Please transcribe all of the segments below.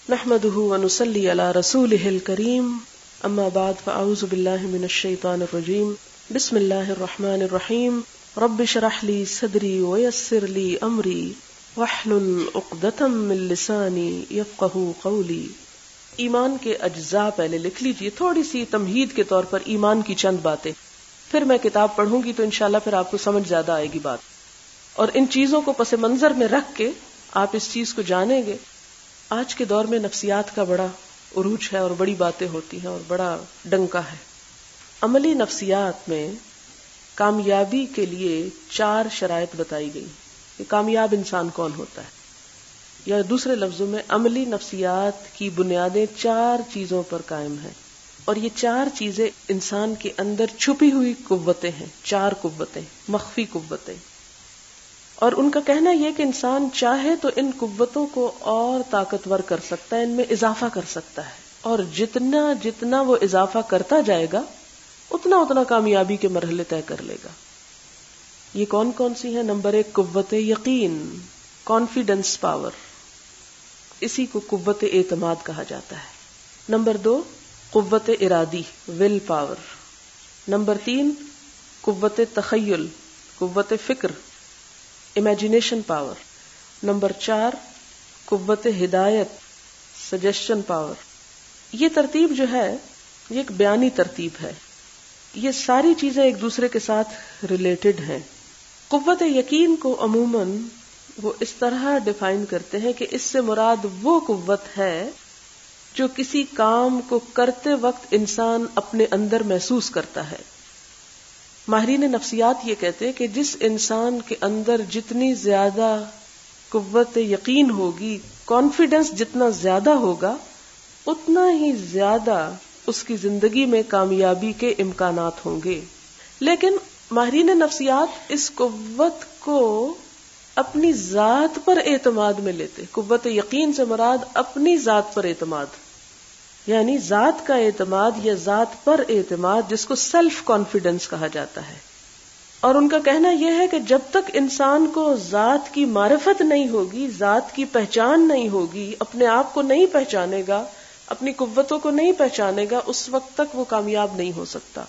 نحمده ونصلي على رسوله الكريم اما بعد فاعوذ بالله من الشيطان الرجيم بسم الله الرحمن الرحيم رب اشرح لي صدري ويسر لي امري واحلل عقدة من لساني يفقهوا قولي. ایمان کے اجزاء پہلے لکھ لیجئے، تھوڑی سی تمہید کے طور پر ایمان کی چند باتیں، پھر میں کتاب پڑھوں گی تو انشاءاللہ پھر آپ کو سمجھ زیادہ آئے گی بات، اور ان چیزوں کو پس منظر میں رکھ کے آپ اس چیز کو جانیں گے. آج کے دور میں نفسیات کا بڑا عروج ہے اور بڑی باتیں ہوتی ہیں اور بڑا ڈنکا ہے. عملی نفسیات میں کامیابی کے لیے 4 شرائط بتائی گئی کہ کامیاب انسان کون ہوتا ہے، یا دوسرے لفظوں میں عملی نفسیات کی بنیادیں 4 چیزوں پر قائم ہیں، اور یہ 4 چیزیں انسان کے اندر چھپی ہوئی قوتیں ہیں، 4 قوتیں، مخفی قوتیں. اور ان کا کہنا یہ کہ انسان چاہے تو ان قوتوں کو اور طاقتور کر سکتا ہے، ان میں اضافہ کر سکتا ہے، اور جتنا وہ اضافہ کرتا جائے گا اتنا کامیابی کے مرحلے طے کر لے گا. یہ کون کون سی ہیں؟ نمبر 1 قوت یقین، کانفیڈنس پاور، اسی کو قوت اعتماد کہا جاتا ہے. نمبر 2 قوت ارادی، ول پاور. نمبر 3 قوت تخیل، قوت فکر، امیجنیشن پاور. نمبر 4 قوت ہدایت، سجیشن پاور. یہ ترتیب جو ہے یہ ایک بیانی ترتیب ہے، یہ ساری چیزیں ایک دوسرے کے ساتھ ریلیٹڈ ہیں. قوت یقین کو عموماً وہ اس طرح ڈیفائن کرتے ہیں کہ اس سے مراد وہ قوت ہے جو کسی کام کو کرتے وقت انسان اپنے اندر محسوس کرتا ہے. ماہرین نفسیات یہ کہتے ہیں کہ جس انسان کے اندر جتنی زیادہ قوت یقین ہوگی، کانفیڈنس جتنا زیادہ ہوگا، اتنا ہی زیادہ اس کی زندگی میں کامیابی کے امکانات ہوں گے. لیکن ماہرین نفسیات اس قوت کو اپنی ذات پر اعتماد میں لیتے. قوت یقین سے مراد اپنی ذات پر اعتماد، یعنی ذات کا اعتماد یا ذات پر اعتماد، جس کو سیلف کانفیڈنس کہا جاتا ہے. اور ان کا کہنا یہ ہے کہ جب تک انسان کو ذات کی معرفت نہیں ہوگی، ذات کی پہچان نہیں ہوگی، اپنے آپ کو نہیں پہچانے گا، اپنی قوتوں کو نہیں پہچانے گا، اس وقت تک وہ کامیاب نہیں ہو سکتا.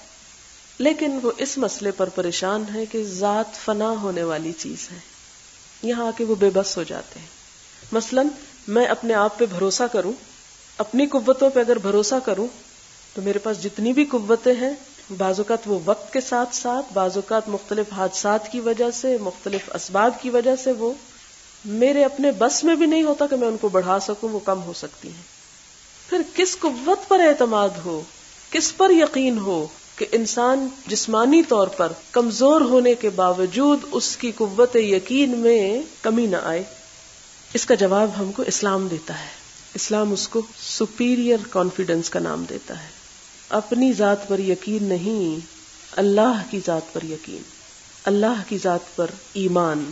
لیکن وہ اس مسئلے پر پریشان ہے کہ ذات فنا ہونے والی چیز ہے. یہاں آ کے وہ بے بس ہو جاتے ہیں. مثلا میں اپنے آپ پہ بھروسہ کروں، اپنی قوتوں پہ اگر بھروسہ کروں تو میرے پاس جتنی بھی قوتیں ہیں، بعض اوقات وہ وقت کے ساتھ ساتھ، بعض اوقات مختلف حادثات کی وجہ سے، مختلف اسباب کی وجہ سے وہ میرے اپنے بس میں بھی نہیں ہوتا کہ میں ان کو بڑھا سکوں، وہ کم ہو سکتی ہیں. پھر کس قوت پر اعتماد ہو، کس پر یقین ہو کہ انسان جسمانی طور پر کمزور ہونے کے باوجود اس کی قوت یقین میں کمی نہ آئے؟ اس کا جواب ہم کو اسلام دیتا ہے. اسلام اس کو سپیریئر کانفیڈنس کا نام دیتا ہے. اپنی ذات پر یقین نہیں، اللہ کی ذات پر یقین، اللہ کی ذات پر ایمان.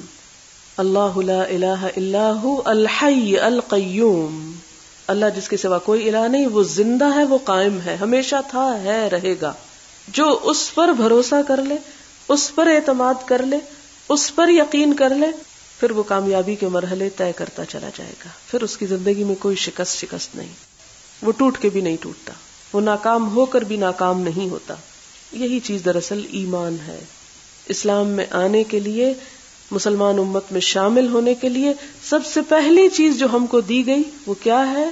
اللہ لا الہ الا ہو الحی القیوم. اللہ جس کے سوا کوئی الہ نہیں، وہ زندہ ہے، وہ قائم ہے، ہمیشہ تھا، ہے، رہے گا. جو اس پر بھروسہ کر لے، اس پر اعتماد کر لے، اس پر یقین کر لے، پھر وہ کامیابی کے مرحلے طے کرتا چلا جائے گا. پھر اس کی زندگی میں کوئی شکست نہیں، وہ ٹوٹ کے بھی نہیں ٹوٹتا، وہ ناکام ہو کر بھی ناکام نہیں ہوتا. یہی چیز دراصل ایمان ہے. اسلام میں آنے کے لیے، مسلمان امت میں شامل ہونے کے لیے سب سے پہلی چیز جو ہم کو دی گئی وہ کیا ہے؟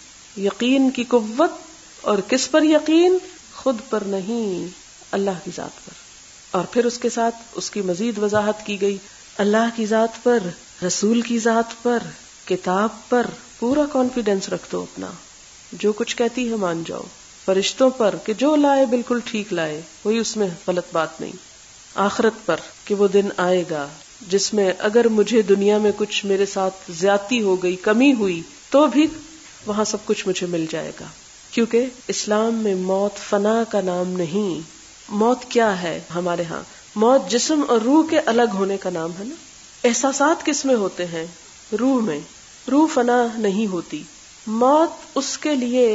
یقین کی قوت. اور کس پر یقین؟ خود پر نہیں، اللہ کی ذات پر. اور پھر اس کے ساتھ اس کی مزید وضاحت کی گئی، اللہ کی ذات پر، رسول کی ذات پر، کتاب پر پورا کانفیڈنس رکھ دو اپنا، جو کچھ کہتی ہے مان جاؤ. فرشتوں پر کہ جو لائے بالکل ٹھیک لائے، کوئی اس میں غلط بات نہیں. آخرت پر کہ وہ دن آئے گا جس میں اگر مجھے دنیا میں کچھ میرے ساتھ زیادتی ہو گئی، کمی ہوئی، تو بھی وہاں سب کچھ مجھے مل جائے گا. کیونکہ اسلام میں موت فنا کا نام نہیں. موت کیا ہے ہمارے ہاں؟ موت جسم اور روح کے الگ ہونے کا نام ہے نا. احساسات کس میں ہوتے ہیں؟ روح میں. روح فنا نہیں ہوتی. موت اس کے لیے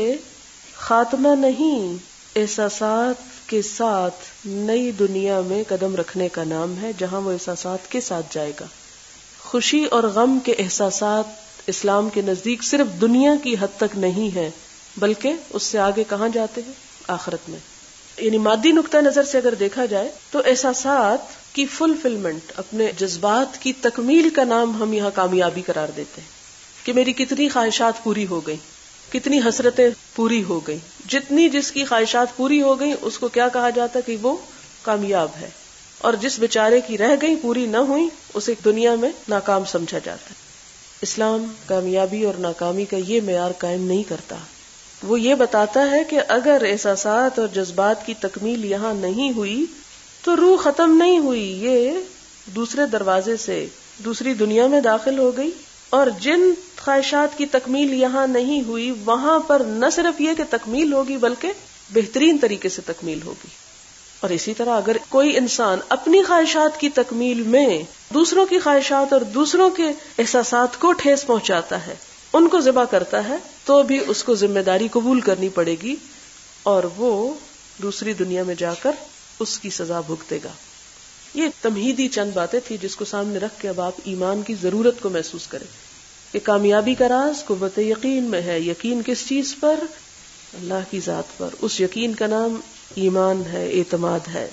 خاتمہ نہیں، احساسات کے ساتھ نئی دنیا میں قدم رکھنے کا نام ہے، جہاں وہ احساسات کے ساتھ جائے گا. خوشی اور غم کے احساسات اسلام کے نزدیک صرف دنیا کی حد تک نہیں ہے، بلکہ اس سے آگے کہاں جاتے ہیں؟ آخرت میں. یعنی مادی نقطہ نظر سے اگر دیکھا جائے تو احساسات کی فلفلمنٹ، اپنے جذبات کی تکمیل کا نام ہم یہاں کامیابی قرار دیتے ہیں کہ میری کتنی خواہشات پوری ہو گئی، کتنی حسرتیں پوری ہو گئی. جتنی جس کی خواہشات پوری ہو گئی اس کو کیا کہا جاتا ہے کہ وہ کامیاب ہے، اور جس بیچارے کی رہ گئی پوری نہ ہوئی اسے دنیا میں ناکام سمجھا جاتا ہے. اسلام کامیابی اور ناکامی کا یہ معیار قائم نہیں کرتا. وہ یہ بتاتا ہے کہ اگر احساسات اور جذبات کی تکمیل یہاں نہیں ہوئی تو روح ختم نہیں ہوئی، یہ دوسرے دروازے سے دوسری دنیا میں داخل ہو گئی. اور جن خواہشات کی تکمیل یہاں نہیں ہوئی وہاں پر نہ صرف یہ کہ تکمیل ہوگی بلکہ بہترین طریقے سے تکمیل ہوگی. اور اسی طرح اگر کوئی انسان اپنی خواہشات کی تکمیل میں دوسروں کی خواہشات اور دوسروں کے احساسات کو ٹھیس پہنچاتا ہے، ان کو ذبح کرتا ہے، تو بھی اس کو ذمہ داری قبول کرنی پڑے گی اور وہ دوسری دنیا میں جا کر اس کی سزا بھگتے گا. یہ تمہیدی چند باتیں تھی جس کو سامنے رکھ کے اب آپ ایمان کی ضرورت کو محسوس کریں کہ کامیابی کا راز قوت یقین میں ہے. یقین کس چیز پر؟ اللہ کی ذات پر. اس یقین کا نام ایمان ہے، اعتماد ہے.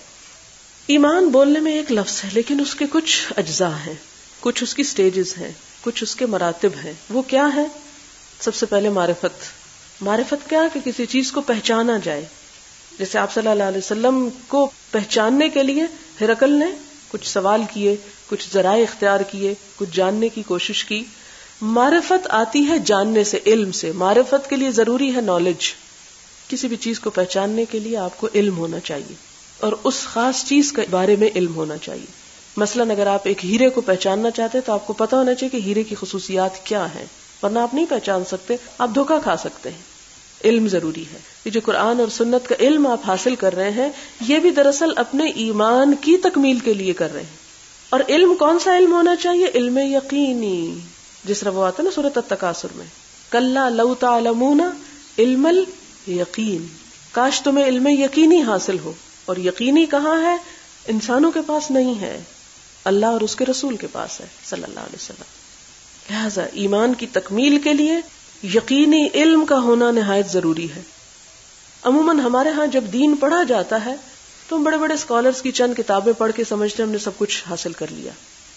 ایمان بولنے میں ایک لفظ ہے لیکن اس کے کچھ اجزاء ہیں، کچھ اس کی سٹیجز ہیں، کچھ اس کے مراتب ہیں. وہ کیا ہے؟ سب سے پہلے معرفت. معرفت کیا؟ کہ کسی چیز کو پہچانا جائے. جیسے آپ صلی اللہ علیہ وسلم کو پہچاننے کے لیے ہرقل نے کچھ سوال کیے، کچھ ذرائع اختیار کیے، کچھ جاننے کی کوشش کی. معرفت آتی ہے جاننے سے، علم سے. معرفت کے لیے ضروری ہے نالج. کسی بھی چیز کو پہچاننے کے لیے آپ کو علم ہونا چاہیے اور اس خاص چیز کے بارے میں علم ہونا چاہیے. مثلاً اگر آپ ایک ہیرے کو پہچاننا چاہتے ہیں تو آپ کو پتہ ہونا چاہیے کہ ہیرے کی خصوصیات کیا ہیں، ورنہ آپ نہیں پہچان سکتے، آپ دھوکہ کھا سکتے ہیں. علم ضروری ہے. یہ جو قرآن اور سنت کا علم آپ حاصل کر رہے ہیں یہ بھی دراصل اپنے ایمان کی تکمیل کے لیے کر رہے ہیں. اور علم کون سا علم ہونا چاہیے؟ علم یقینی. جس طرح وہ آتا ہے نا سورۃ التکاثر میں، کلا لو تعلمون علم الیقین، کاش تمہیں علم یقینی حاصل ہو. اور یقینی کہاں ہے؟ انسانوں کے پاس نہیں ہے، اللہ اور اس کے رسول کے پاس ہے صلی اللہ علیہ وسلم. لہذا ایمان کی تکمیل کے لیے یقینی علم کا ہونا نہایت ضروری ہے. عموماً ہمارے ہاں جب دین پڑھا جاتا ہے تو ہم بڑے بڑے اسکالرز کی چند کتابیں پڑھ کے سمجھتے ہیں ہم نے سب کچھ حاصل کر لیا.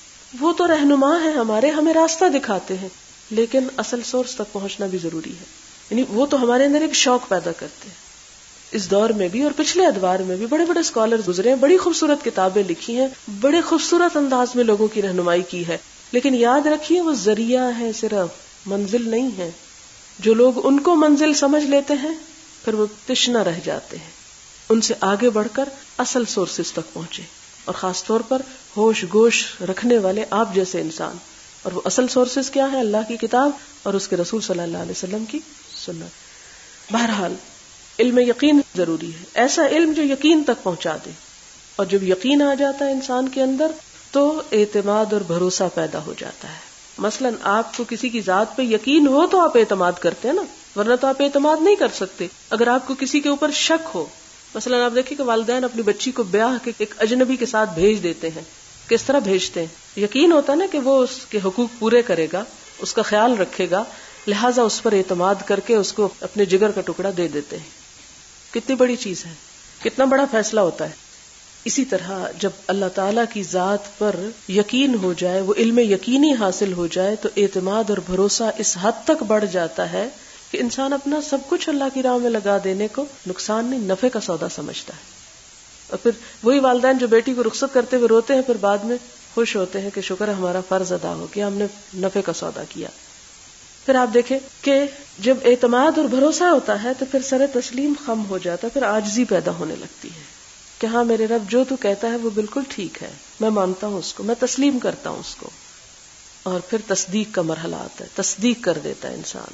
وہ تو رہنما ہیں ہمارے، ہمیں راستہ دکھاتے ہیں، لیکن اصل سورس تک پہنچنا بھی ضروری ہے. یعنی وہ تو ہمارے اندر ایک شوق پیدا کرتے ہیں. اس دور میں بھی اور پچھلے ادوار میں بھی بڑے بڑے اسکالر گزرے ہیں، بڑی خوبصورت کتابیں لکھی ہیں، بڑے خوبصورت انداز میں لوگوں کی رہنمائی کی ہے. لیکن یاد رکھیے وہ ذریعہ ہے، صرف منزل نہیں ہے. جو لوگ ان کو منزل سمجھ لیتے ہیں پھر وہ تشنا رہ جاتے ہیں. ان سے آگے بڑھ کر اصل سورسز تک پہنچے، اور خاص طور پر ہوش گوش رکھنے والے آپ جیسے انسان. اور وہ اصل سورسز کیا ہے؟ اللہ کی کتاب اور اس کے رسول صلی اللہ علیہ وسلم کی سنت. بہرحال علم یقین ضروری ہے، ایسا علم جو یقین تک پہنچا دے. اور جب یقین آ جاتا ہے انسان کے اندر تو اعتماد اور بھروسہ پیدا ہو جاتا ہے. مثلاً آپ کو کسی کی ذات پہ یقین ہو تو آپ اعتماد کرتے ہیں نا، ورنہ تو آپ اعتماد نہیں کر سکتے. اگر آپ کو کسی کے اوپر شک ہو، مثلاً آپ دیکھیں کہ والدین اپنی بچی کو بیاہ کے ایک اجنبی کے ساتھ بھیج دیتے ہیں. کس طرح بھیجتے ہیں؟ یقین ہوتا ہے نا کہ وہ اس کے حقوق پورے کرے گا، اس کا خیال رکھے گا، لہٰذا اس پر اعتماد کر کے اس کو اپنے جگر کا ٹکڑا دے دیتے ہیں. کتنی بڑی چیز ہے، کتنا بڑا فیصلہ ہوتا ہے. اسی طرح جب اللہ تعالیٰ کی ذات پر یقین ہو جائے، وہ علم یقینی حاصل ہو جائے تو اعتماد اور بھروسہ اس حد تک بڑھ جاتا ہے کہ انسان اپنا سب کچھ اللہ کی راہ میں لگا دینے کو نقصان نہیں، نفع کا سودا سمجھتا ہے. اور پھر وہی والدین جو بیٹی کو رخصت کرتے ہوئے روتے ہیں پھر بعد میں خوش ہوتے ہیں کہ شکر ہے ہمارا فرض ادا ہو گیا، ہم نے نفع کا سودا کیا. پھر آپ دیکھیں کہ جب اعتماد اور بھروسہ ہوتا ہے تو پھر سر تسلیم خم ہو جاتا ہے، پھر عاجزی پیدا ہونے لگتی ہے کہ ہاں میرے رب جو تو کہتا ہے وہ بالکل ٹھیک ہے، میں مانتا ہوں اس کو، میں تسلیم کرتا ہوں اس کو. اور پھر تصدیق کا مرحلہ آتا ہے، تصدیق کر دیتا ہے انسان.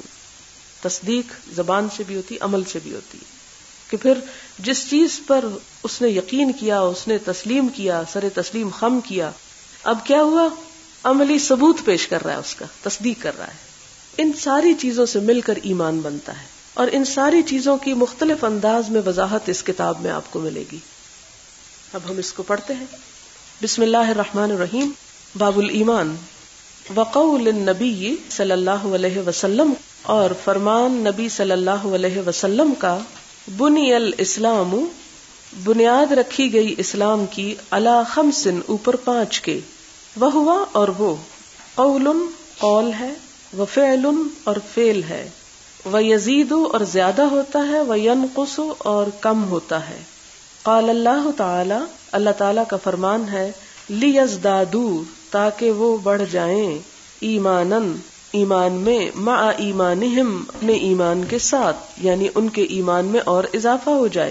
تصدیق زبان سے بھی ہوتی، عمل سے بھی ہوتی، کہ پھر جس چیز پر اس نے یقین کیا، اس نے تسلیم کیا، سر تسلیم خم کیا، اب کیا ہوا؟ عملی ثبوت پیش کر رہا ہے، اس کا تصدیق کر رہا ہے. ان ساری چیزوں سے مل کر ایمان بنتا ہے، اور ان ساری چیزوں کی مختلف انداز میں وضاحت اس کتاب میں آپ کو ملے گی. اب ہم اس کو پڑھتے ہیں. بسم اللہ الرحمن الرحیم. باب الایمان. وقول النبی صلی اللہ علیہ وسلم، اور فرمان نبی صلی اللہ علیہ وسلم کا، بنی الاسلام، بنیاد رکھی گئی اسلام کی، علی خمس، اوپر 5 کے، وہوا، اور وہ، قول، قول ہے، وفعل، اور فعل ہے، ویزید، اور زیادہ ہوتا ہے، وینقص، اور کم ہوتا ہے۔ قال اللہ تعالی، اللہ تعالی کا فرمان ہے، لیزدادوا، تاکہ وہ بڑھ جائیں، ایمانن، ایمان میں، مع ایمانہم، اپنے ایمان کے ساتھ، یعنی ان کے ایمان میں اور اضافہ ہو جائے،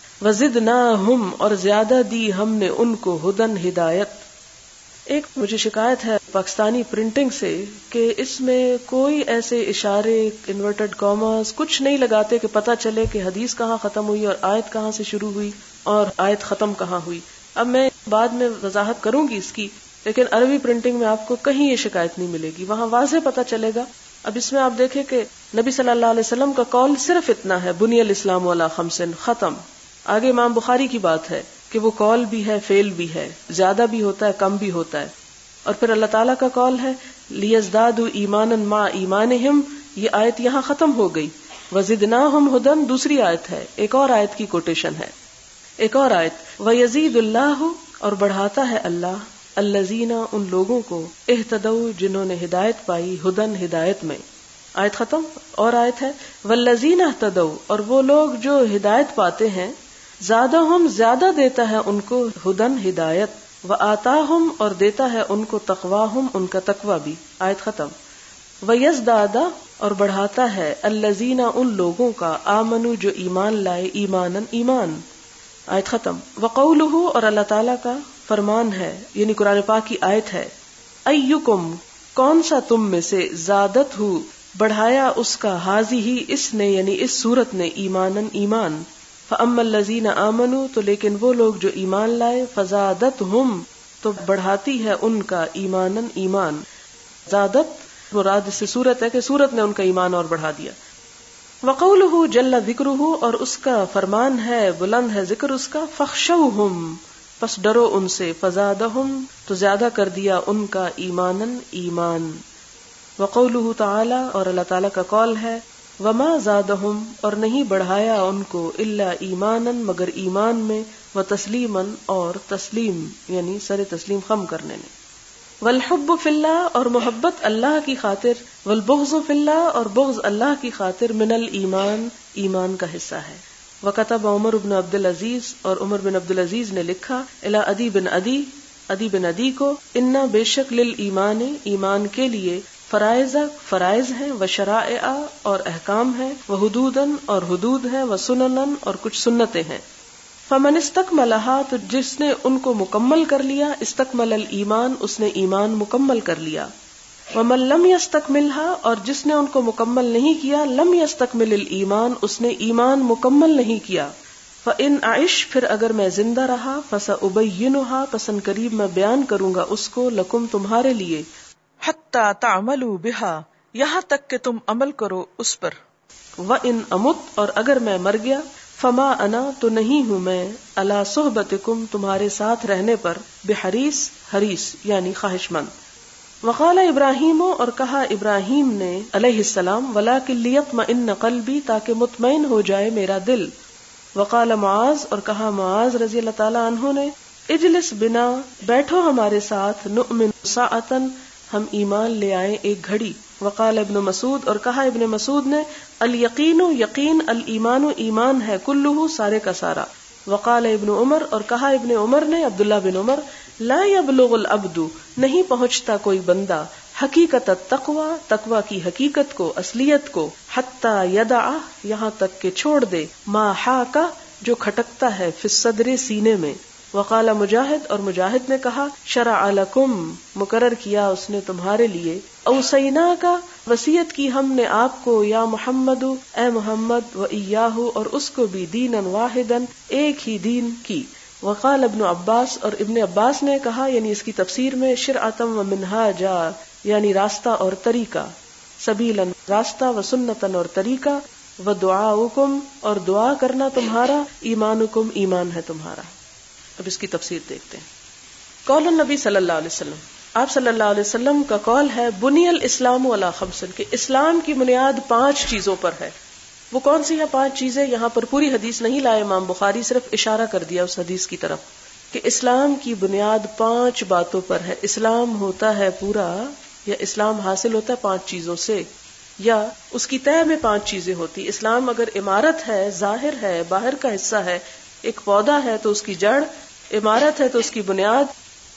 وزدناہم، اور زیادہ دی ہم نے ان کو، ہدن، ہدایت۔ ایک مجھے شکایت ہے پاکستانی پرنٹنگ سے کہ اس میں کوئی ایسے اشارے، انورٹڈ کاماز کچھ نہیں لگاتے کہ پتہ چلے کہ حدیث کہاں ختم ہوئی اور آیت کہاں سے شروع ہوئی اور آیت ختم کہاں ہوئی۔ اب میں بعد میں وضاحت کروں گی اس کی، لیکن عربی پرنٹنگ میں آپ کو کہیں یہ شکایت نہیں ملے گی، وہاں واضح پتہ چلے گا۔ اب اس میں آپ دیکھیں کہ نبی صلی اللہ علیہ وسلم کا قول صرف اتنا ہے، بنی الاسلام علی خمس، ختم۔ آگے امام بخاری کی بات ہے کہ وہ قول بھی ہے، فعل بھی ہے، زیادہ بھی ہوتا ہے، کم بھی ہوتا ہے۔ اور پھر اللہ تعالیٰ کا قول ہے، لیزدادوا ایمانا مع ایمانہم، یہ آیت یہاں ختم ہو گئی۔ وزدناہم ہدن دوسری آیت ہے، ایک اور آیت کی کوٹیشن ہے، ایک اور آیت، ویزید اللہ، اور بڑھاتا ہے اللہ، الذین، ان لوگوں کو، اہتدوا، جنہوں نے ہدایت پائی، ہدن، ہدایت میں۔ آیت ختم، اور آیت ہے، والذین اہتدوا، اور وہ لوگ جو ہدایت پاتے ہیں، زادہم، زیادہ دیتا ہے ان کو، ہدن، ہدایت، وآتاہم، اور دیتا ہے ان کو، تقواہم، ان کا تقوی بھی۔ آیت ختم۔ ویزداد، اور بڑھاتا ہے، الذین، ان لوگوں کا، آمنوا، جو ایمان لائے، ایمانا، ایمان۔ آیت ختم۔ وقولہ، اور اللہ تعالیٰ کا فرمان ہے، یعنی قرآن پاک کی آیت ہے، ایکم، کون سا تم میں سے، زادت ہو، بڑھایا اس کا، ہاذی ہی، اس نے، یعنی اس صورت نے، ایمانا، ایمان۔ فَأَمَّا الَّذِينَ آمَنُوا، تو لیکن وہ لوگ جو ایمان لائے، فَزَادَتْهُمْ، تو بڑھاتی ہے ان کا، ایمانا، ایمان۔ زادت مراد اس سے صورت ہے کہ صورت نے ان کا ایمان اور بڑھا دیا۔ وَقَوْلُهُ جَلَّ ذِكْرُهُ، اور اس کا فرمان ہے، بلند ہے ذکر اس کا، فَخْشَوْهُمْ، پس ڈرو ان سے، فَزَادَهُمْ، تو زیادہ کر دیا ان کا، ایمانا، ایمان۔ وَقَوْلُهُ تعالی، اور اللہ تعالیٰ کا قول ہے، وَمَا زَادَهُمْ، اور نہیں بڑھایا ان کو، إِلَّا ایمانا، مگر ایمان میں، وَتَسْلِیمًا، اور تسلیم، یعنی سر تسلیم خم کرنے نے۔ وَالْحُبُّ فِي اللَّهِ، اور محبت اللہ کی خاطر، وَالْبُغْضُ فِي اللَّهِ، اور بغض اللہ کی خاطر، مِنَ الایمان، ایمان کا حصہ ہے۔ وَكَتَبَ عمر بن عبد العزیز، اور عمر بن عبد العزیز نے لکھا، إِلَى عدی بن عدی، عدی بن عدی کو، اِنَّا، بے شک، لِلْایمان، ایمان کے لیے، فرائض، فرائض ہیں، وشرائع، اور احکام ہیں، وحدوداً، اور حدود ہیں، وسنناً، اور کچھ سنتیں ہیں۔ فمن استکملہا، تو جس نے ان کو مکمل کر لیا، استکمل الایمان، اس نے ایمان مکمل کر لیا۔ ومن لم یستکملہا، اور جس نے ان کو مکمل نہیں کیا، لم یستکمل الایمان، اس نے ایمان مکمل نہیں کیا۔ فإن أعش، پھر اگر میں زندہ رہا، فسأبینھا، پس ان قریب میں بیان کروں گا اس کو، لکم، تمہارے لیے، حتی تعملوا بہا، یہاں تک کہ تم عمل کرو اس پر۔ وإن أمت، اور اگر میں مر گیا، فما انا، تو نہیں ہوں میں، علی صحبتکم، تمہارے ساتھ رہنے پر، بحریص، حریص، یعنی خواہش مند۔ وقال ابراہیم، اور کہا ابراہیم نے علیہ السلام، ولکن لیطمئن قلبی، تاکہ مطمئن ہو جائے میرا دل۔ وقال معاذ، اور کہا معاذ رضی اللہ تعالی عنہ نے، اجلس بنا، بیٹھو ہمارے ساتھ، نؤمن ساعتن، ہم ایمان لے آئیں ایک گھڑی۔ وقال ابن مسعود، اور کہا ابن مسعود نے، الیقین، یقین، الایمان، ایمان ہے، کلہ، سارے کا سارا۔ وقال ابن عمر، اور کہا ابن عمر نے، عبداللہ بن عمر، لا یبلغ العبد، نہیں پہنچتا کوئی بندہ، حقیقت التقوی، تقوی کی حقیقت کو، اصلیت کو، حتی یدع، یہاں تک کہ چھوڑ دے، ما حاک، جو کھٹکتا ہے، فی الصدر، سینے میں۔ وقال مجاہد، اور مجاہد نے کہا، شرع لکم، مقرر کیا اس نے تمہارے لیے، اوصینا کا، وصیت کی ہم نے آپ کو، یا محمد، اے محمد، و ایاہ، اور اس کو بھی، دینا واحدا، ایک ہی دین کی۔ وقال ابن عباس، اور ابن عباس نے کہا، یعنی اس کی تفسیر میں، شرعتم و منہاجا، یعنی راستہ اور طریقہ، سبیلاً، راستہ، و سنتاً، اور طریقہ، و دعاؤکم، اور دعا کرنا تمہارا، ایمانکم، ایمان ہے تمہارا۔ اب اس کی تفسیر دیکھتے ہیں۔ قول النبی صلی اللہ علیہ وسلم، آپ صلی اللہ علیہ وسلم کا قول ہے بنی الاسلام علی خمس، کہ اسلام کی بنیاد 5 چیزوں پر ہے. وہ کون سی ہیں 5 چیزیں؟ یہاں پر پوری حدیث نہیں لائے امام بخاری، صرف اشارہ کر دیا اس حدیث کی طرف کہ اسلام کی بنیاد 5 باتوں پر ہے. اسلام ہوتا ہے پورا، یا اسلام حاصل ہوتا ہے 5 چیزوں سے، یا اس کی طے میں 5 چیزیں ہوتی. اسلام اگر عمارت ہے، ظاہر ہے، باہر کا حصہ ہے، ایک پودا ہے تو اس کی جڑ، عمارت ہے تو اس کی بنیاد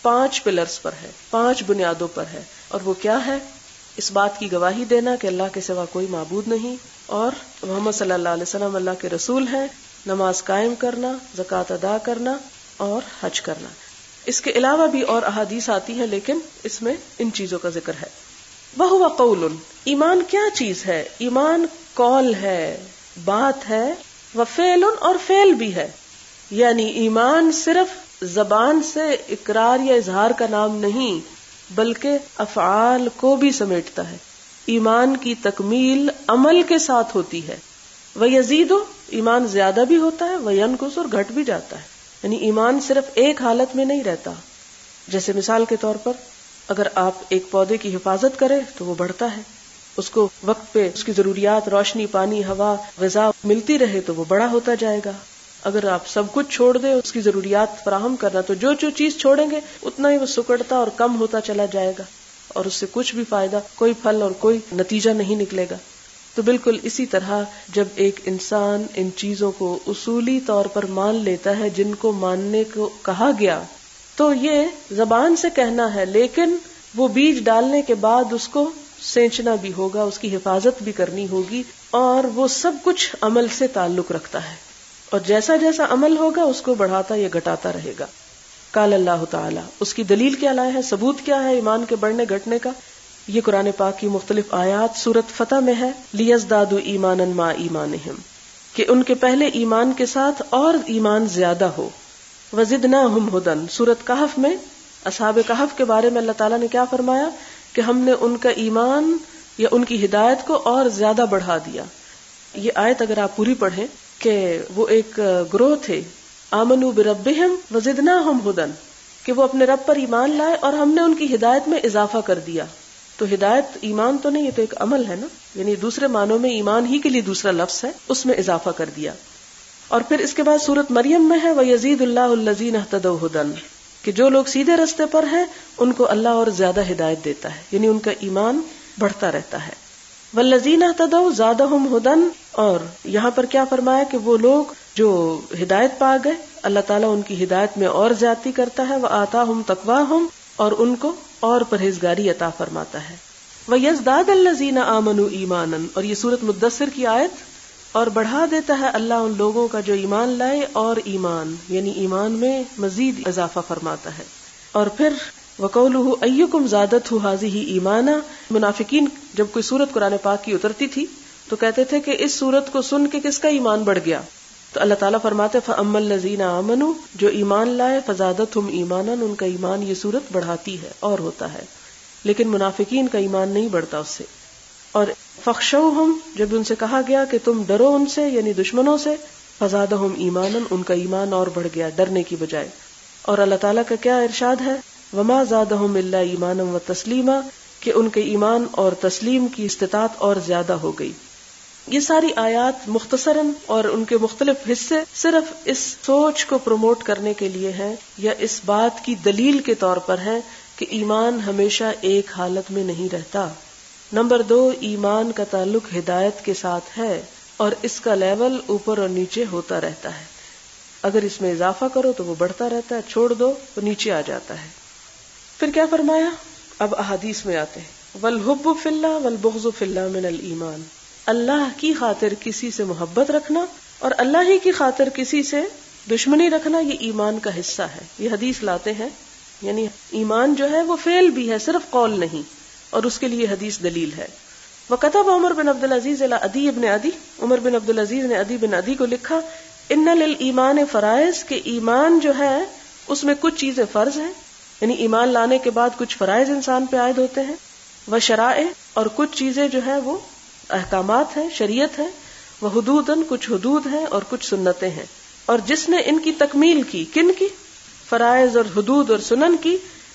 5 پلرز پر ہے، 5 بنیادوں پر ہے. اور وہ کیا ہے؟ اس بات کی گواہی دینا کہ اللہ کے سوا کوئی معبود نہیں اور محمد صلی اللہ علیہ وسلم اللہ کے رسول ہیں، نماز قائم کرنا، زکوٰۃ ادا کرنا اور حج کرنا. اس کے علاوہ بھی اور احادیث آتی ہیں لیکن اس میں ان چیزوں کا ذکر ہے. وَهُوَ قَوْلٌ، ایمان کیا چیز ہے؟ ایمان قول ہے، بات ہے، وَفِعْلٌ، اور فعل بھی ہے. یعنی ایمان صرف زبان سے اقرار یا اظہار کا نام نہیں بلکہ افعال کو بھی سمیٹتا ہے. ایمان کی تکمیل عمل کے ساتھ ہوتی ہے. وَيَزِيدُ، ایمان زیادہ بھی ہوتا ہے، وَيَنْقُصُ، اور گھٹ بھی جاتا ہے. یعنی ایمان صرف ایک حالت میں نہیں رہتا. جیسے مثال کے طور پر اگر آپ ایک پودے کی حفاظت کریں تو وہ بڑھتا ہے، اس کو وقت پہ اس کی ضروریات، روشنی، پانی، ہوا، غذا ملتی رہے تو وہ بڑا ہوتا جائے گا. اگر آپ سب کچھ چھوڑ دیں اس کی ضروریات فراہم کرنا، تو جو چیز چھوڑیں گے اتنا ہی وہ سکڑتا اور کم ہوتا چلا جائے گا اور اس سے کچھ بھی فائدہ، کوئی پھل اور کوئی نتیجہ نہیں نکلے گا. تو بالکل اسی طرح جب ایک انسان ان چیزوں کو اصولی طور پر مان لیتا ہے جن کو ماننے کو کہا گیا، تو یہ زبان سے کہنا ہے لیکن وہ بیج ڈالنے کے بعد اس کو سینچنا بھی ہوگا، اس کی حفاظت بھی کرنی ہوگی، اور وہ سب کچھ عمل سے تعلق رکھتا ہے اور جیسا جیسا عمل ہوگا اس کو بڑھاتا یا گھٹاتا رہے گا. قال اللہ تعالی، اس کی دلیل کیا لائے ہیں، ثبوت کیا ہے ایمان کے بڑھنے گھٹنے کا؟ یہ قرآن پاک کی مختلف آیات سورۃ فتح میں ہے. لیزدادوا ایمانا مع ایمانہم، کہ ان کے پہلے ایمان کے ساتھ اور ایمان زیادہ ہو. وزدناہم ھدی، سورۃ کہف میں اصحاب کہف کے بارے میں اللہ تعالیٰ نے کیا فرمایا کہ ہم نے ان کا ایمان یا ان کی ہدایت کو اور زیادہ بڑھا دیا. یہ آیت اگر آپ پوری پڑھیں کہ وہ ایک گروہ تھے، آمنوا بربہم وزدناہم ھدی، کہ وہ اپنے رب پر ایمان لائے اور ہم نے ان کی ہدایت میں اضافہ کر دیا. تو ہدایت ایمان تو نہیں، یہ تو ایک عمل ہے نا، یعنی دوسرے معنوں میں ایمان ہی کے لیے دوسرا لفظ ہے، اس میں اضافہ کر دیا. اور پھر اس کے بعد سورۃ مریم میں ہے وَيَزِيدُ اللَّهُ الَّذِينَ اهْتَدَوْا هُدًى، کہ جو لوگ سیدھے رستے پر ہیں ان کو اللہ اور زیادہ ہدایت دیتا ہے، یعنی ان کا ایمان بڑھتا رہتا ہے. وَالَّذِينَ اهْتَدَوْا زَادَهُمْ هُدًى، اور یہاں پر کیا فرمایا کہ وہ لوگ جو ہدایت پا گئے اللہ تعالیٰ ان کی ہدایت میں اور زیادتی کرتا ہے. وَآتَاهُمْ تَقْوَاهُمْ، اور ان کو اور پرہیزگاری عطا فرماتا ہے. وَيَزْدَادَ الَّذِينَ آمَنُوا إِيمَانًا، اور یہ سورۃ مدثر کی آیت، اور بڑھا دیتا ہے اللہ ان لوگوں کا جو ایمان لائے اور ایمان، یعنی ایمان میں مزید اضافہ فرماتا ہے. اور پھر وَقَوْلُهُ أَيُّكُمْ زَادَتْهُ هَٰذِهِ إِيمَانًا، منافقین جب کوئی سورت قرآن پاک کی اترتی تھی تو کہتے تھے کہ اس سورت کو سن کے کس کا ایمان بڑھ گیا؟ تو اللہ تعالیٰ فرماتے فَأَمَّا الَّذِينَ آمَنُوا، جو ایمان لائے، فَزَادَتْهُمْ إِيمَانًا، ان کا ایمان یہ سورت بڑھاتی ہے اور ہوتا ہے. لیکن منافقین کا ایمان نہیں بڑھتا اس سے. اور فَخْشَوْهُمْ، جب ان سے کہا گیا کہ تم ڈرو ان سے، یعنی دشمنوں سے، فَزَادَهُمْ إِيمَانًا، ان کا ایمان اور بڑھ گیا ڈرنے کی بجائے. اور اللہ تعالیٰ کا کیا ارشاد ہے وَمَا زَادَهُمْ إِلَّا إِيمَانًا وَتَسْلِيمًا، کہ ان کے ایمان اور تسلیم کی استطاعت اور زیادہ ہو گئی. یہ ساری آیات مختصراً اور ان کے مختلف حصے صرف اس سوچ کو پروموٹ کرنے کے لیے ہیں یا اس بات کی دلیل کے طور پر ہیں کہ ایمان ہمیشہ ایک حالت میں نہیں رہتا. نمبر 2، ایمان کا تعلق ہدایت کے ساتھ ہے اور اس کا لیول اوپر اور نیچے ہوتا رہتا ہے. اگر اس میں اضافہ کرو تو وہ بڑھتا رہتا ہے، چھوڑ دو تو نیچے آ جاتا ہے. پھر کیا فرمایا؟ اب احادیث میں آتے ہیں. وَالْحُبُّ فِي اللَّهِ وَالْبُغْضُ فِي اللَّهِ مِنَ الْإِيمَانِ، اللہ کی خاطر کسی سے محبت رکھنا اور اللہ ہی کی خاطر کسی سے دشمنی رکھنا یہ ایمان کا حصہ ہے. یہ حدیث لاتے ہیں، یعنی ایمان جو ہے وہ فعل بھی ہے، صرف قول نہیں، اور اس کے لیے حدیث دلیل ہے. وَكَتَبَ عمر بن عبد العزیز إلى عدی بن عدی، عمر بن عبد العزیز نے عدی بن عدی کو لکھا ان للایمان فرائض، کہ ایمان جو ہے اس میں کچھ چیزیں فرض ہیں، یعنی ایمان لانے کے بعد کچھ فرائض انسان پہ عائد ہوتے ہیں. وشرائع، اور کچھ چیزیں جو ہے وہ احکامات ہیں، شریعت ہے. وحدودن، کچھ حدود ہیں اور کچھ سنتیں ہیں. اور جس نے ان کی تکمیل کی، کن کی؟ فرائض اور حدود اور سنن کی،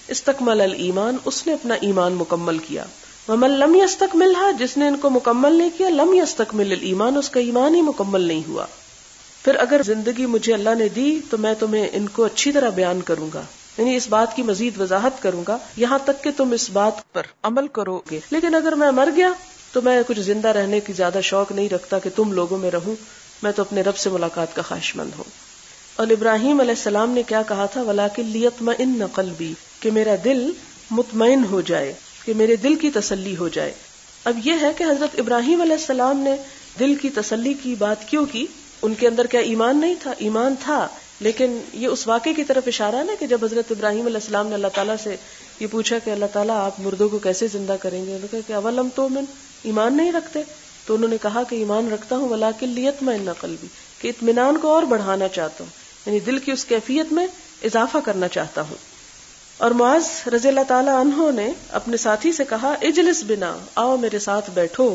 استکمل الایمان، اس نے اپنا ایمان مکمل کیا. ومن لم یستکملھا، جس نے ان کو مکمل نہیں کیا، لم یستکمل الایمان، اس کا ایمان ہی مکمل نہیں ہوا. پھر اگر زندگی مجھے اللہ نے دی تو میں تمہیں ان کو اچھی طرح بیان کروں گا، یعنی اس بات کی مزید وضاحت کروں گا یہاں تک کہ تم اس بات پر عمل کرو گے. لیکن اگر میں مر گیا تو میں کچھ زندہ رہنے کی زیادہ شوق نہیں رکھتا کہ تم لوگوں میں رہوں، میں تو اپنے رب سے ملاقات کا خواہش مند ہوں. اور ابراہیم علیہ السلام نے کیا کہا تھا؟ وَلَٰكِن لِيَطْمَئِنَّ قَلْبِي، کہ میرا دل مطمئن ہو جائے، کہ میرے دل کی تسلی ہو جائے. اب یہ ہے کہ حضرت ابراہیم علیہ السلام نے دل کی تسلی کی بات کیوں کی؟ ان کے اندر کیا ایمان نہیں تھا؟ ایمان تھا، لیکن یہ اس واقعے کی طرف اشارہ ہے نا کہ جب حضرت ابراہیم علیہ السلام نے اللہ تعالیٰ سے یہ پوچھا کہ اللہ تعالیٰ آپ مردوں کو کیسے زندہ کریں گے، انہوں نے کہا کہ اولم تؤمن، ایمان نہیں رکھتے؟ تو انہوں نے کہا کہ ایمان رکھتا ہوں، ولیکن لیطمئن قلبی، کہ اطمینان کو اور بڑھانا چاہتا ہوں، یعنی دل کی اس کیفیت میں اضافہ کرنا چاہتا ہوں. اور معاذ رضی اللہ تعالیٰ عنہ نے اپنے ساتھی سے کہا اجلس بنا، آؤ میرے ساتھ بیٹھو،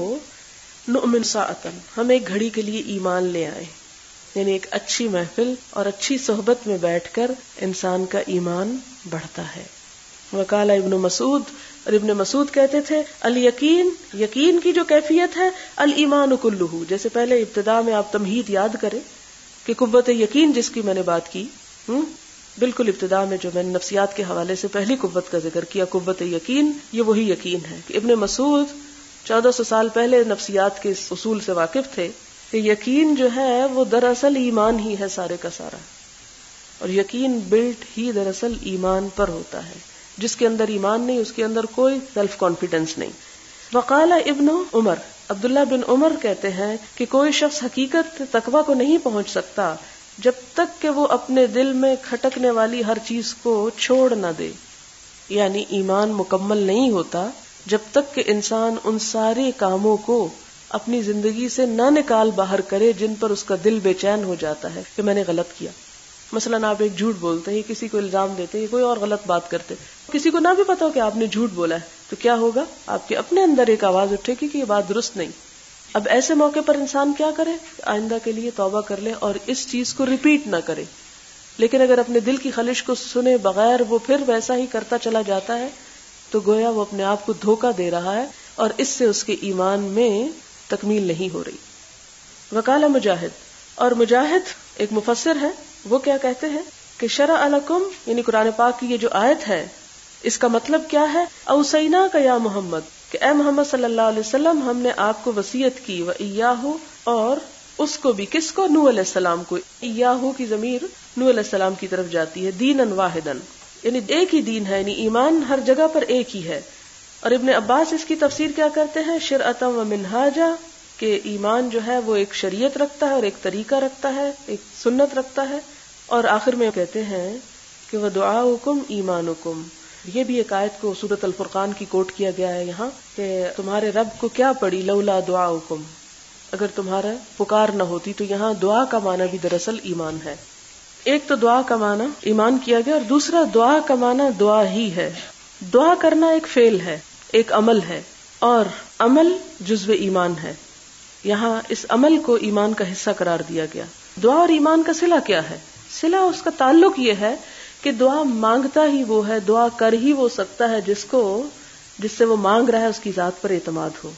نؤمن ساعتن، ہم ایک گھڑی کے لیے ایمان لے آئے. یعنی ایک اچھی محفل اور اچھی صحبت میں بیٹھ کر انسان کا ایمان بڑھتا ہے. وقال ابن مسعود، اور ابن مسعود کہتے تھے الیقین، یقین کی جو کیفیت ہے، الایمان کلہ، جیسے پہلے ابتدا میں آپ تمہید یاد کریں کہ قوت یقین جس کی میں نے بات کی، بالکل ابتدا میں جو میں نے نفسیات کے حوالے سے پہلی قوت کا ذکر کیا، قوت یقین، یہ وہی یقین ہے کہ ابن مسعود 1400 سال پہلے نفسیات کے اس اصول سے واقف تھے کہ یقین جو ہے وہ دراصل ایمان ہی ہے سارے کا سارا، اور یقین بلٹ ہی دراصل ایمان پر ہوتا ہے. جس کے اندر ایمان نہیں اس کے اندر کوئی سیلف کانفیڈنس نہیں. وقال ابن عمر، عبداللہ بن عمر کہتے ہیں کہ کوئی شخص حقیقت تقویٰ کو نہیں پہنچ سکتا جب تک کہ وہ اپنے دل میں کھٹکنے والی ہر چیز کو چھوڑ نہ دے. یعنی ایمان مکمل نہیں ہوتا جب تک کہ انسان ان سارے کاموں کو اپنی زندگی سے نہ نکال باہر کرے جن پر اس کا دل بے چین ہو جاتا ہے کہ میں نے غلط کیا. مثلاً آپ ایک جھوٹ بولتے ہیں، کسی کو الزام دیتے ہیں، کوئی اور غلط بات کرتے، کسی کو نہ بھی پتا ہو کہ آپ نے جھوٹ بولا ہے، تو کیا ہوگا؟ آپ کے اپنے اندر ایک آواز اٹھے گی کہ یہ بات درست نہیں. اب ایسے موقع پر انسان کیا کرے؟ آئندہ کے لیے توبہ کر لے اور اس چیز کو ریپیٹ نہ کرے. لیکن اگر اپنے دل کی خلش کو سنے بغیر وہ پھر ویسا ہی کرتا چلا جاتا ہے تو گویا وہ اپنے آپ کو دھوکہ دے رہا ہے اور اس سے اس کے ایمان میں تکمیل نہیں ہو رہی. وقال مجاہد، اور مجاہد ایک مفسر ہے، وہ کیا کہتے ہیں کہ شرع لکم، یعنی قرآن پاک کی یہ جو آیت ہے اس کا مطلب کیا ہے؟ اوصینا کا یا محمد، کہ اے محمد صلی اللہ علیہ وسلم ہم نے آپ کو وصیت کی، وإیاہ، اور اس کو بھی، کس کو؟ نوح علیہ السلام کو. ایاہ کی ضمیر نوح علیہ السلام کی طرف جاتی ہے. دینن واحدن، یعنی ایک ہی دین ہے، یعنی ایمان ہر جگہ پر ایک ہی ہے. اور ابن عباس اس کی تفسیر کیا کرتے ہیں؟ شرعۃ و منہاجا، کہ ایمان جو ہے وہ ایک شریعت رکھتا ہے اور ایک طریقہ رکھتا ہے، ایک سنت رکھتا ہے. اور آخر میں کہتے ہیں کہ وَدُعَاؤُكُمْ ایمانُكُمْ، یہ بھی ایک آیت کو سورۃ الفرقان کی کوٹ کیا گیا ہے یہاں کہ تمہارے رب کو کیا پڑی، لولا دعاؤکم، اگر تمہارا پکار نہ ہوتی. تو یہاں دعا کا معنی بھی دراصل ایمان ہے. ایک تو دعا کا معنی ایمان کیا گیا اور دوسرا دعا کا معنی دعا ہی ہے. دعا کرنا ایک فعل ہے، ایک عمل ہے، اور عمل جزو ایمان ہے. یہاں اس عمل کو ایمان کا حصہ قرار دیا گیا. دعا اور ایمان کا صلہ کیا ہے؟ صلہ، اس کا تعلق یہ ہے کہ دعا مانگتا ہی وہ ہے، دعا کر ہی وہ سکتا ہے جس سے وہ مانگ رہا ہے اس کی ذات پر اعتماد ہو.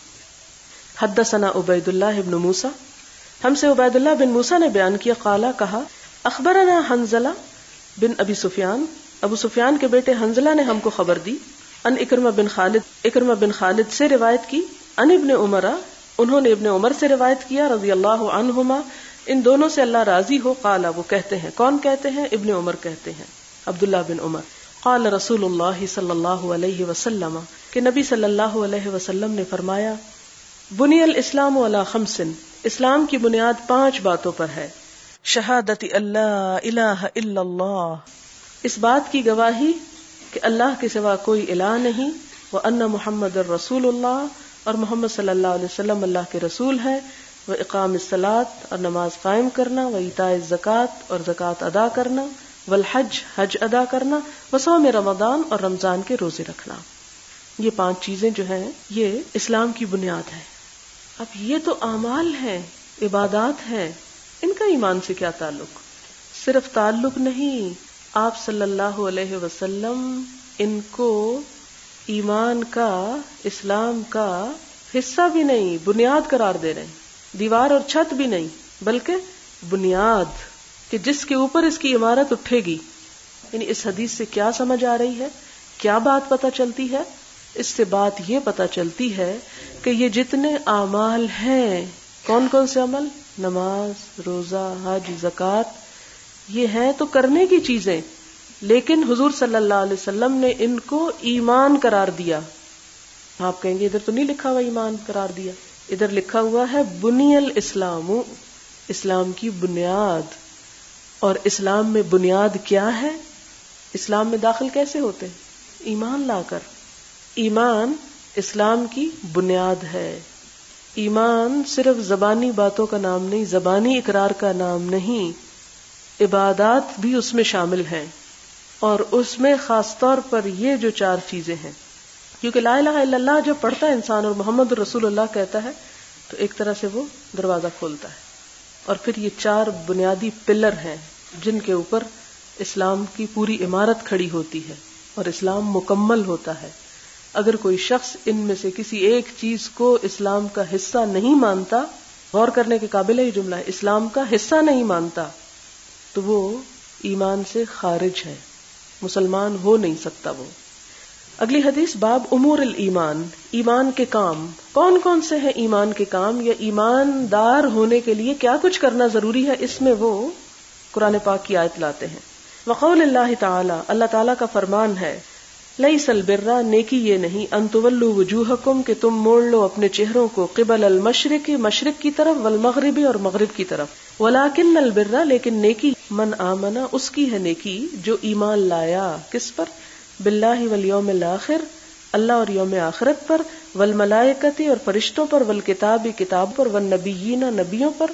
حدثنا عبید اللہ بن موسیٰ، ہم سے عبید اللہ بن موسیٰ نے بیان کیا، قالا کہا، اخبرنا حنظلہ بن ابی سفیان، ابو سفیان کے بیٹے حنظلہ نے ہم کو خبر دی، ان اکرمہ بن خالد سے روایت کی، ان ابن عمر، انہوں نے ابن عمر سے روایت کیا رضی اللہ عنہما، ان دونوں سے اللہ راضی ہو. قالا، وہ کہتے ہیں، کون کہتے ہیں؟ ابن عمر کہتے ہیں، عبداللہ بن عمر. قال رسول اللہ صلی اللہ علیہ وسلم، کہ نبی صلی اللہ علیہ وسلم نے فرمایا، بنی الاسلام علی خمس، اسلام کی بنیاد 5 باتوں پر ہے. شہادت اللہ الہ الا اللہ، اس بات کی گواہی کہ اللہ کے سوا کوئی الہ نہیں، وان محمد الرسول اللہ، اور محمد صلی اللہ علیہ وسلم اللہ کے رسول ہے، واقام الصلاۃ، اور نماز قائم کرنا، وایتاء الزکوٰۃ، اور زکوٰۃ ادا کرنا، والحج، حج ادا کرنا، وصوم رمضان، اور رمضان کے روزے رکھنا. یہ 5 چیزیں جو ہیں یہ اسلام کی بنیاد ہے. اب یہ تو اعمال ہیں، عبادات ہیں، ان کا ایمان سے کیا تعلق؟ صرف تعلق نہیں، آپ صلی اللہ علیہ وسلم ان کو ایمان کا، اسلام کا حصہ بھی نہیں، بنیاد قرار دے رہے ہیں. دیوار اور چھت بھی نہیں بلکہ بنیاد، کہ جس کے اوپر اس کی عمارت اٹھے گی. یعنی اس حدیث سے کیا سمجھ آ رہی ہے، کیا بات پتہ چلتی ہے؟ اس سے بات یہ پتہ چلتی ہے کہ یہ جتنے اعمال ہیں، کون کون سے عمل، نماز، روزہ، حج، زکوٰۃ، یہ ہیں تو کرنے کی چیزیں، لیکن حضور صلی اللہ علیہ وسلم نے ان کو ایمان قرار دیا. آپ کہیں گے ادھر تو نہیں لکھا ہوا ایمان قرار دیا، ادھر لکھا ہوا ہے بنی الاسلام، اسلام کی بنیاد. اور اسلام میں بنیاد کیا ہے؟ اسلام میں داخل کیسے ہوتے ہیں؟ ایمان لا کر. ایمان اسلام کی بنیاد ہے. ایمان صرف زبانی باتوں کا نام نہیں، زبانی اقرار کا نام نہیں، عبادات بھی اس میں شامل ہیں. اور اس میں خاص طور پر یہ جو 4 چیزیں ہیں، کیونکہ لا الہ الا اللہ جب پڑھتا ہے انسان اور محمد رسول اللہ کہتا ہے تو ایک طرح سے وہ دروازہ کھولتا ہے. اور پھر یہ 4 بنیادی پلر ہیں جن کے اوپر اسلام کی پوری عمارت کھڑی ہوتی ہے اور اسلام مکمل ہوتا ہے. اگر کوئی شخص ان میں سے کسی ایک چیز کو اسلام کا حصہ نہیں مانتا، غور کرنے کے قابل ہے یہ جملہ ہے، اسلام کا حصہ نہیں مانتا تو وہ ایمان سے خارج ہے، مسلمان ہو نہیں سکتا وہ. اگلی حدیث باب امور الایمان، ایمان کے کام. کون کون سے ہیں ایمان کے کام، یا ایماندار ہونے کے لیے کیا کچھ کرنا ضروری ہے، اس میں وہ قرآن پاک کی آیت لاتے ہیں. وقول اللہ تعالی، اللہ تعالیٰ کا فرمان ہے، لیس البر، نیکی یہ نہیں، ان تولوا وجوہکم، کہ تم موڑ لو اپنے چہروں کو، قبل المشرق، مشرق کی طرف، والمغرب، اور مغرب کی طرف، ولکن البر، لیکن نیکی، من آمن، اس کی ہے نیکی جو ایمان لایا، کس پر، باللہ والیوم الآخر، اللہ اور یوم آخرت پر، والملائکۃ، اور فرشتوں پر، والکتاب، کتاب پر، والنبیین، نبیوں پر،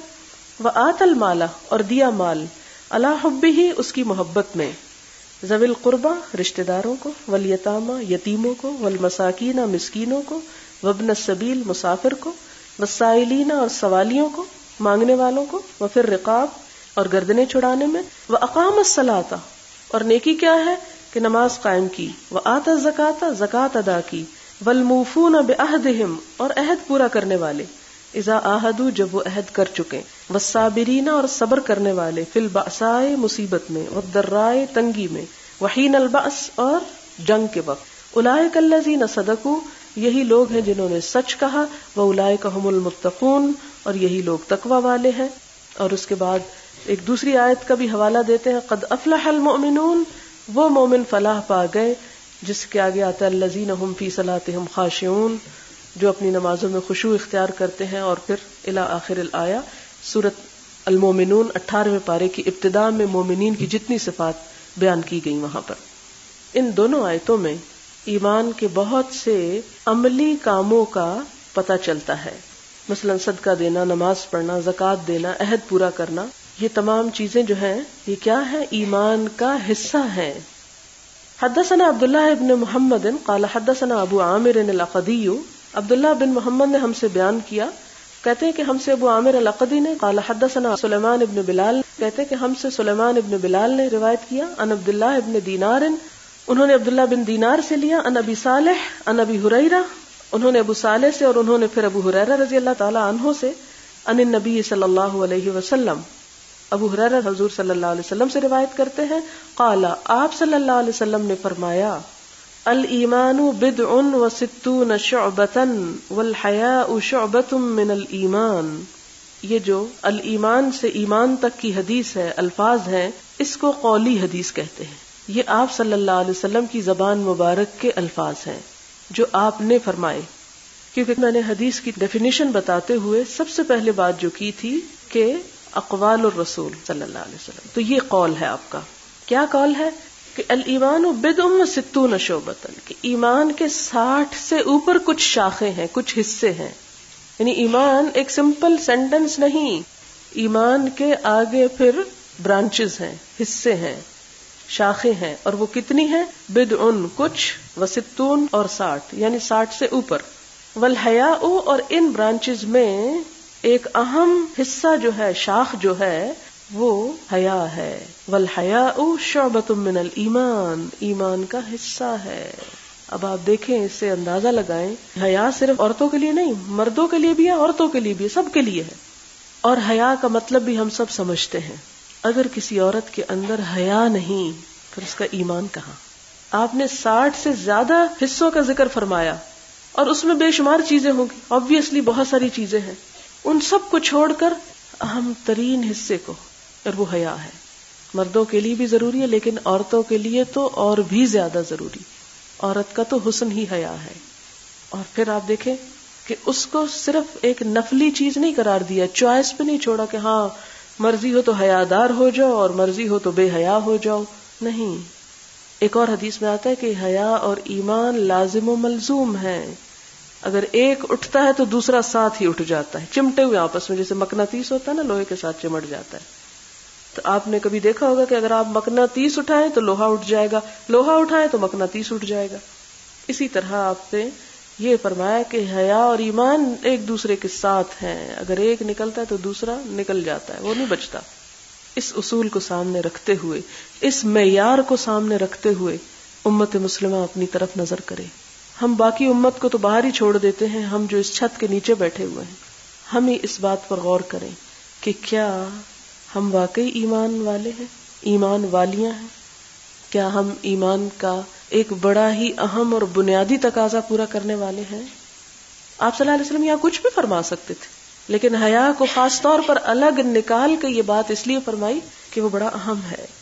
وآت المال، اور دیا مال، علی حبہ، اس کی محبت میں، ذوی القربى، رشتہ داروں کو، والیتامى، یتیموں کو، والمساکین، مسکینوں کو، وابن السبیل، مسافر کو، والسائلین، اور سوالیوں کو، مانگنے والوں کو، وفی الرقاب، اور گردنیں چھڑانے میں، واقام الصلاۃ، اور نیکی کیا ہے کہ نماز قائم کی، وآت الزکاۃ، زکوٰۃ ادا کی، والموفون بعہدہم، اور عہد پورا کرنے والے، اذا عاہدوا، جب وہ عہد کر چکے، والصابرین، اور صبر کرنے والے، فی البأساء، مصیبت میں، والضراء، تنگی میں، وحین البأس، اور جنگ کے وقت، اولئک الذین صدقوا، یہی لوگ ہیں جنہوں نے سچ کہا، واولئک ھم المتقون، اور یہی لوگ تقوی والے ہیں. اور اس کے بعد ایک دوسری آیت کا بھی حوالہ دیتے ہیں، قد افلح المؤمنون، وہ مومن فلاح پا گئے، جس کے آگے آتا ہے الذین ھم فی صلاتہم خاشعون، جو اپنی نمازوں میں خشوع اختیار کرتے ہیں. اور پھر الی آخر الآیہ، سورۃ المومنون 18ویں پارے کی ابتداء میں مومنین کی جتنی صفات بیان کی گئی وہاں پر. ان دونوں آیتوں میں ایمان کے بہت سے عملی کاموں کا پتہ چلتا ہے، مثلا صدقہ دینا، نماز پڑھنا، زکوٰۃ دینا، عہد پورا کرنا، یہ تمام چیزیں جو ہیں یہ کیا ہے، ایمان کا حصہ ہیں. حدثنا عبداللہ ابن محمد قال حدثنا ابو عامر العقدی، عبداللہ بن محمد نے ہم سے بیان کیا، کہتے ہیں کہ ہم سے ابو عامر العقدی نے، قال حدثنا سلیمان ابن بلال، کہتے ہیں کہ ہم سے سلیمان ابن بلال نے روایت کیا، عن عبداللہ ابن دینار، انہوں نے عبداللہ بن دینار سے لیا، عن ابی صالح، عن ابی ہریرہ، انہوں نے ابو صالح سے، اور انہوں نے پھر ابو ہریرہ رضی اللہ تعالی عنہ سے، عن النبی صلی اللہ علیہ وسلم، ابو ہریرہ حضور صلی اللہ علیہ وسلم سے روایت کرتے ہیں، قال، آپ صلی اللہ علیہ وسلم نے فرمایا، الایمان بضع وستون شعبۃ والحیاء شعبۃ من الایمان. یہ جو الایمان سے ایمان تک کی حدیث ہے، الفاظ ہیں، اس کو قولی حدیث کہتے ہیں. یہ آپ صلی اللہ علیہ وسلم کی زبان مبارک کے الفاظ ہیں جو آپ نے فرمائے. کیونکہ میں نے حدیث کی ڈیفینیشن بتاتے ہوئے سب سے پہلے بات جو کی تھی کہ اقوال الرسول صلی اللہ علیہ وسلم، تو یہ قول ہے آپ کا. کیا قول ہے کہ الایمان بضع وستون شعبۃ، کہ ایمان کے 60 سے اوپر کچھ شاخیں ہیں، کچھ حصے ہیں. یعنی ایمان ایک سمپل سینٹنس نہیں، ایمان کے آگے پھر برانچز ہیں، حصے ہیں، شاخیں ہیں، اور وہ کتنی ہیں، بضع کچھ، وستون اور 60، یعنی 60 سے اوپر. والحیاء، اور ان برانچز میں ایک اہم حصہ جو ہے، شاخ جو ہے، وہ حیا ہے. والحیاء شعبۃ من الایمان، ایمان کا حصہ ہے. اب آپ دیکھیں، اس سے اندازہ لگائیں، حیا صرف عورتوں کے لیے نہیں، مردوں کے لیے بھی ہے، عورتوں کے لیے بھی ہے، سب کے لیے ہے. اور حیا کا مطلب بھی ہم سب سمجھتے ہیں. اگر کسی عورت کے اندر حیا نہیں پھر اس کا ایمان کہاں؟ آپ نے 60 سے زیادہ حصوں کا ذکر فرمایا اور اس میں بے شمار چیزیں ہوں گی، آبویسلی بہت ساری چیزیں ہیں. ان سب کو چھوڑ کر اہم ترین حصے کو، اور وہ حیا ہے. مردوں کے لیے بھی ضروری ہے لیکن عورتوں کے لیے تو اور بھی زیادہ ضروری. عورت کا تو حسن ہی حیا ہے. اور پھر آپ دیکھیں کہ اس کو صرف ایک نفلی چیز نہیں قرار دیا، چوائس پہ نہیں چھوڑا کہ ہاں مرضی ہو تو حیادار ہو جاؤ اور مرضی ہو تو بے حیا ہو جاؤ. نہیں، ایک اور حدیث میں آتا ہے کہ حیا اور ایمان لازم و ملزوم ہے. اگر ایک اٹھتا ہے تو دوسرا ساتھ ہی اٹھ جاتا ہے، چمٹے ہوئے آپس میں، جیسے مقناطیس ہوتا ہے نا، لوہے کے ساتھ چمٹ جاتا ہے. تو آپ نے کبھی دیکھا ہوگا کہ اگر آپ مقناطیس اٹھائیں تو لوہا اٹھ جائے گا، لوہا اٹھائیں تو مقناطیس اٹھ جائے گا. اسی طرح آپ نے یہ فرمایا کہ حیا اور ایمان ایک دوسرے کے ساتھ ہیں، اگر ایک نکلتا ہے تو دوسرا نکل جاتا ہے، وہ نہیں بچتا. اس اصول کو سامنے رکھتے ہوئے، اس معیار کو سامنے رکھتے ہوئے امت مسلمہ اپنی طرف نظر کرے. ہم باقی امت کو تو باہر ہی چھوڑ دیتے ہیں، ہم جو اس چھت کے نیچے بیٹھے ہوئے ہیں ہم ہی اس بات پر غور کریں کہ کیا ہم واقعی ایمان والے ہیں، ایمان والیاں ہیں. کیا ہم ایمان کا ایک بڑا ہی اہم اور بنیادی تقاضا پورا کرنے والے ہیں؟ آپ صلی اللہ علیہ وسلم یہاں کچھ بھی فرما سکتے تھے لیکن حیا کو خاص طور پر الگ نکال کے یہ بات اس لیے فرمائی کہ وہ بڑا اہم ہے.